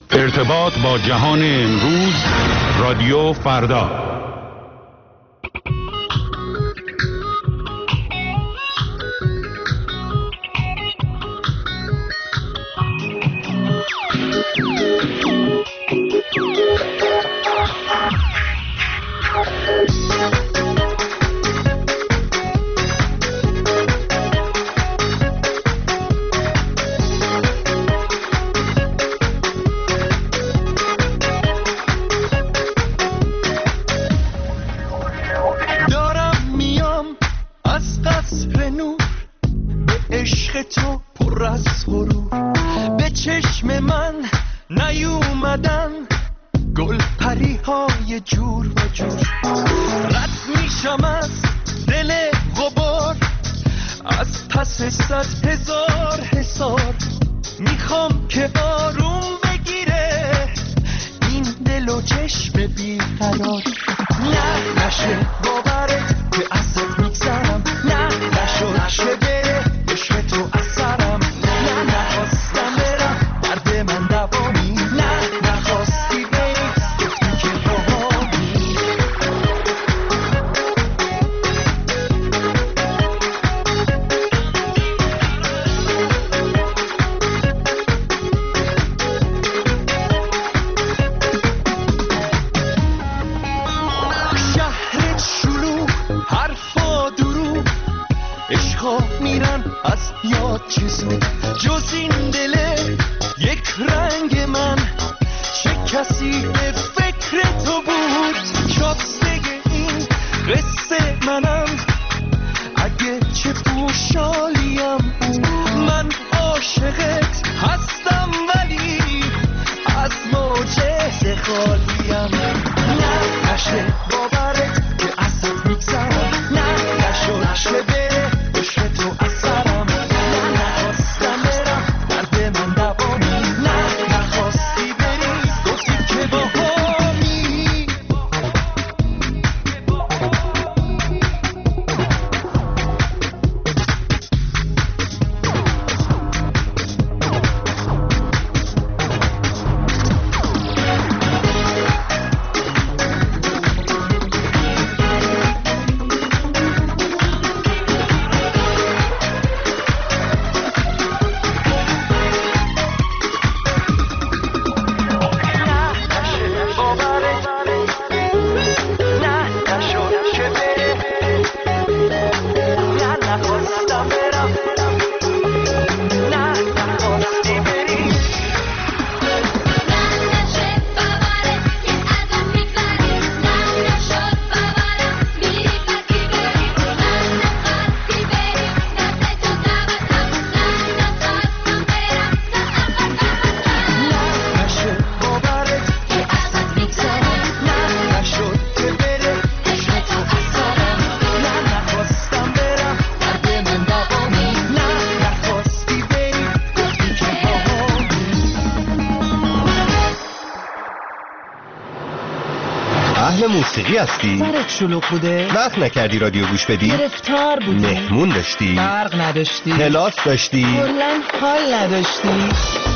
ارتباط با جهان امروز، رادیو فردا. موسیقی هستی؟ سرت شلوغ بوده؟ وقت نکردی رادیو گوش بدی؟ گرفتار بودی؟ مهمون داشتی؟ برق نداشتی؟ کلاس داشتی؟ کلاً حال نداشتی؟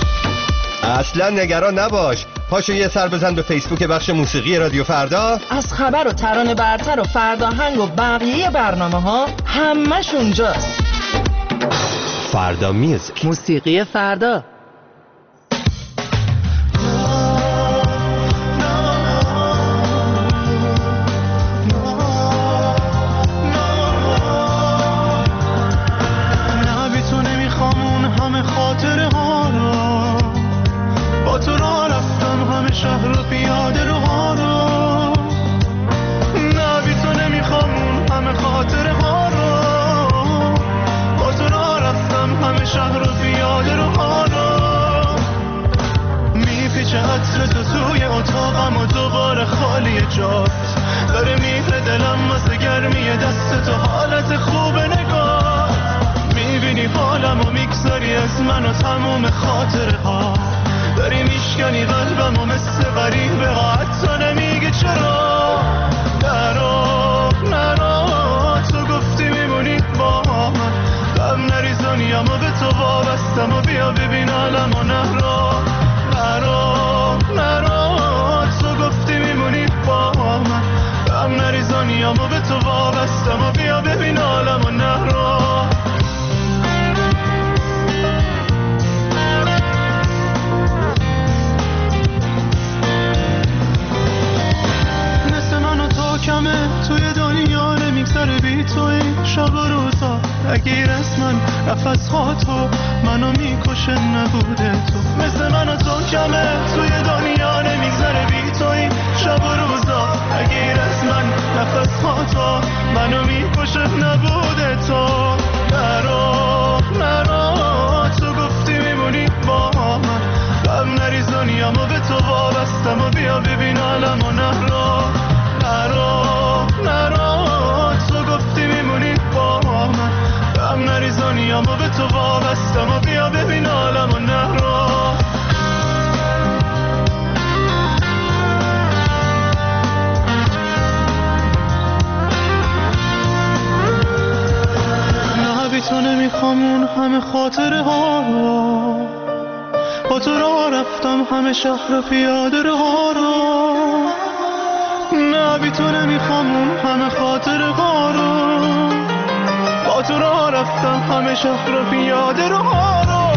اصلا نگران نباش، پاشو یه سر بزن به فیسبوک بخش موسیقی رادیو فردا. از خبر و ترانه برتر و فرداهنگ و بقیه برنامه ها همش اونجاست. فردا میوزیک، موسیقی فردا. شهر و پیاده رو ها رو نه بی تو نمیخوام اون همه خاطره ها رو با تو را رفتم همه شهر و پیاده رو ها رو میپیچه عطر تو توی اتاقم و دوباره خالی جات داره میپره دلم واسه گرمی دست تو حالت خوب نگاه میبینی حالم و میگذاری از من و تموم خاطره ها داری میشکنی قلبم و مثل غریبه ها حتی نمیگی چرا نرو تو گفتی میمونی با من غم نریزانیم و به تو وابستم و بیا ببین عالم و نرو توی شب و روزا اگیر از من نفس ها تو منو میکشه نبوده تو مثل من و تو کمه توی دنیا نمیگذره بی توی شب و روزا اگیر از من نفس ها تو منو میکشه نبوده تو نرو تو گفتی میمونی با من غم نریز دنیامو به تو وابستم و بیا ببین عالمو نرو تو گفتی میمونی با من غم نریز دنیامو به تو وابستم و بیا ببین عالمو نرو تو نمیخوام اون همه خاطره ها رو با تو راه رفتم همه شهر و پیاده ها رو نه بی تو نمیخوام اون همه خاطره ها رو با تو راه رفتم همه شهر و پیاده ها رو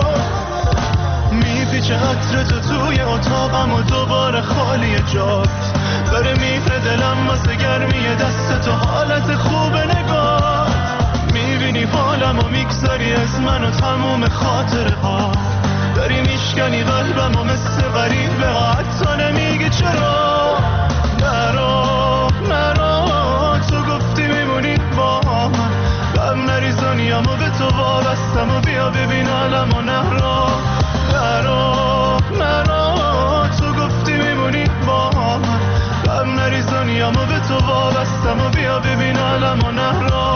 میپیچه عطر تو توی اتاقم و دوباره خالی جات داره میپره دلم واسه گرمی دست تو حالت خوب نگاه میبینی حالم و میگذاری از من و تموم خاطره ها داری میشکنی قلبم و مثل غریبه ها حتی نمیگی چرا نرو تو گفتی میمونی با من غم نریز دنیامو به تو وابستم و بیا ببین عالمو نرو تو گفتی میمونی با من غم نریز دنیامو به تو وابستم و بیا ببین عالمو نرو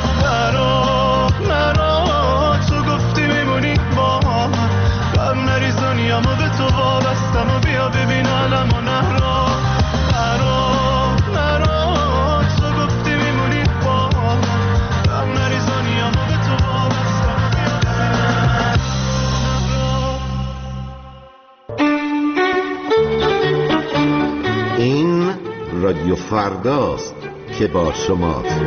تو گفتی میمونی با من غم نریز دنیامو به تو وابستم و بیا ببین عالمو نرو تو گفتی میمونی با من غم نریز دنیامو به تو وابستم و بیا ببین. این رادیو فرداست که با شماست.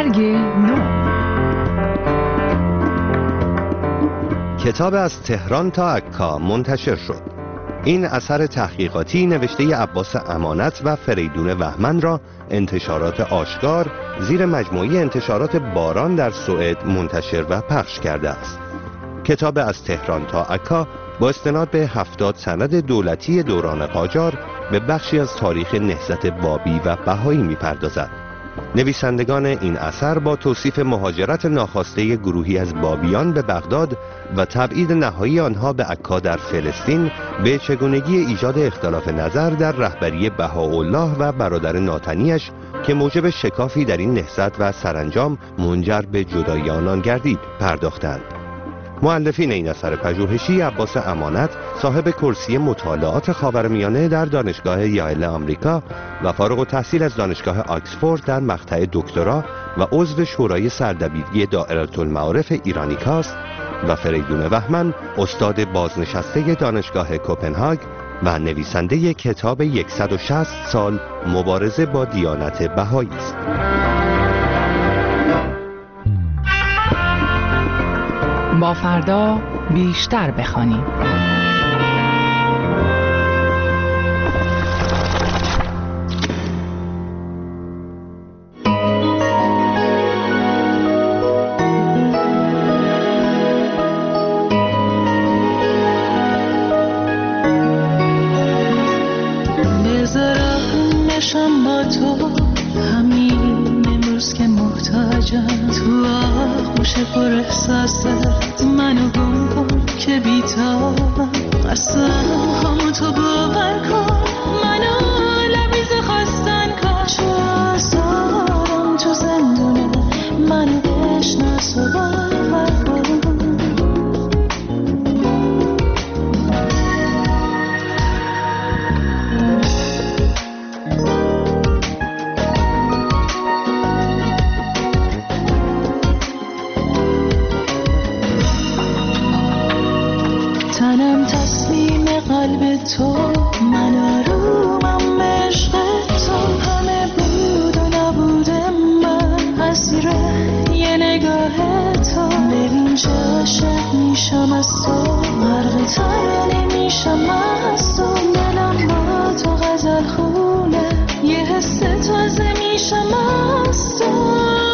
برگ نو. کتاب از تهران تا عکا منتشر شد. این اثر تحقیقاتی نوشته عباس امانت و فریدون وهمن را انتشارات آشکار زیر مجموعه انتشارات باران در سوئد منتشر و پخش کرده است. کتاب از تهران تا عکا با استناد به 70 سند دولتی دوران قاجار به بخشی از تاریخ نهضت بابی و بهایی می‌پردازد. نویسندگان این اثر با توصیف مهاجرت ناخواسته گروهی از بابیان به بغداد و تبعید نهایی آنها به عکا در فلسطین به چگونگی ایجاد اختلاف نظر در رهبری بهاءالله و برادر ناتنیش که موجب شکافی در این نهضت و سرانجام منجر به جدایی آنان گردید پرداختند. مؤلفین این اثر پژوهشی عباس امانت صاحب کرسی مطالعات خاورمیانه در دانشگاه یایل آمریکا و فارغ التحصیل از دانشگاه آکسفورد در مقطع دکترا و عضو شورای سردبیری دائره المعارف ایرانیکاست و فریدون وهمن استاد بازنشسته دانشگاه کوپنهاگ و نویسنده کتاب 160 سال مبارزه با دیانت بهایی است. با فردا بیشتر بخوانیم. بذارم با تو همین امروز که محتاجم، تو آغوش پر احساست منو گم کن که بیتابم، قسم همو تو باور کن، منو لبیز خواستن کن، چو آزارم تو زندونه منو بشناس و باور کن. تنم تسلیم قلب تو، من آرومم عشق تو، همه بود و نبود من اسیر یه نگاه تو، ببین چه عاشق میشم از تو، غرق ترانه میشم از تو، دلم با تو غزل خونه، یه حس تازه میشم از تو.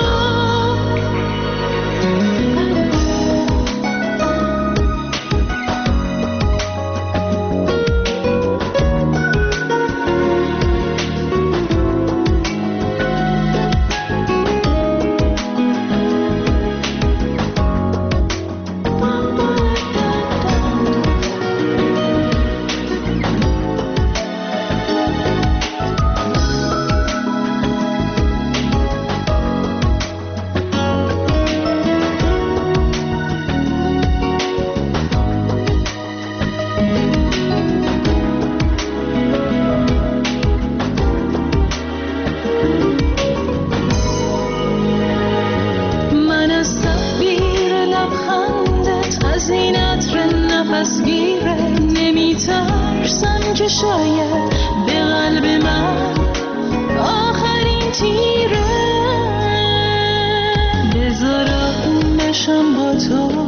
که شاید به قلب من آخرین تیره، بذارم بشم با تو